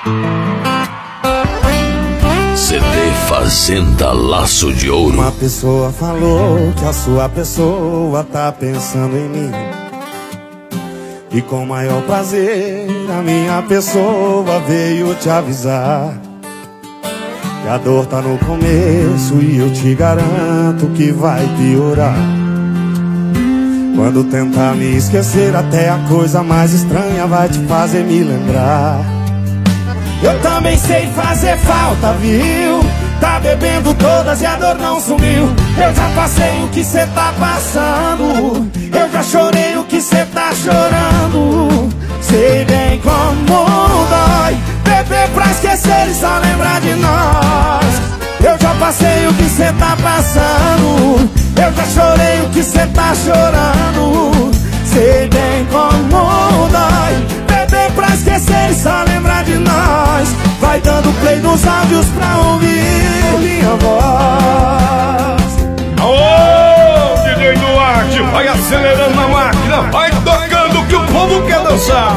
CD Fazenda Laço de Ouro. Uma pessoa falou que a sua pessoa tá pensando em mim, e com maior prazer a minha pessoa veio te avisar que a dor tá no começo e eu te garanto que vai piorar. Quando tentar me esquecer, até a coisa mais estranha vai te fazer me lembrar. Eu também sei fazer falta, viu? Tá bebendo todas e a dor não sumiu. Eu já passei o que cê tá passando, eu já chorei o que cê tá chorando. Sei bem como dói beber pra esquecer e só lembrar de nós. Eu já passei o que cê tá passando, eu já chorei o que cê tá chorando. Sei bem como dói beber pra esquecer e só lembrar de nós. Vai dando play nos áudios pra ouvir minha voz. Ô, DJ Duarte, vai acelerando a máquina, vai tocando que o povo quer dançar.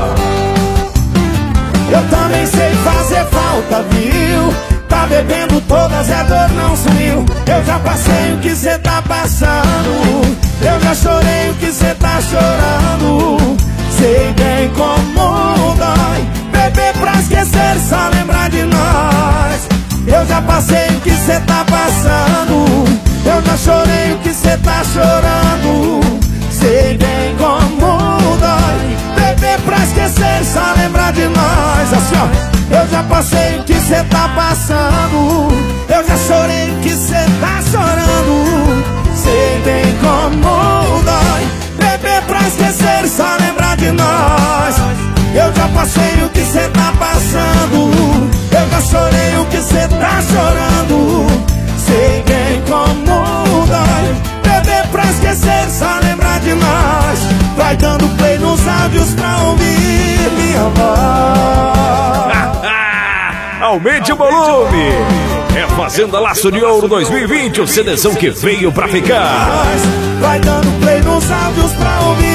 Eu também sei fazer falta, viu? Tá bebendo todas e a dor não sumiu. Eu já passei o que cê tá passando, eu já chorei o que cê tá chorando. Sei bem como dói beber pra esquecer, só lembrar de nós. Eu já passei o que cê tá passando, eu já chorei o que cê tá chorando. Sei bem como dói beber pra esquecer, só lembrar de nós. Assim ó. Eu já passei o que cê tá passando, eu já chorei o que cê tá chorando. Sei bem como dói beber pra esquecer, só lembrar de nós. Eu já passei o que cê tá passando, eu já chorei o que cê tá chorando. Sei bem como dói beber pra esquecer, só lembrar de nós. Vai dando play nos áudios pra ouvir minha voz. Aumente o volume. É Fazenda Laço de Ouro 2020, o CDzão que veio pra ficar. Vai dando play nos áudios pra ouvir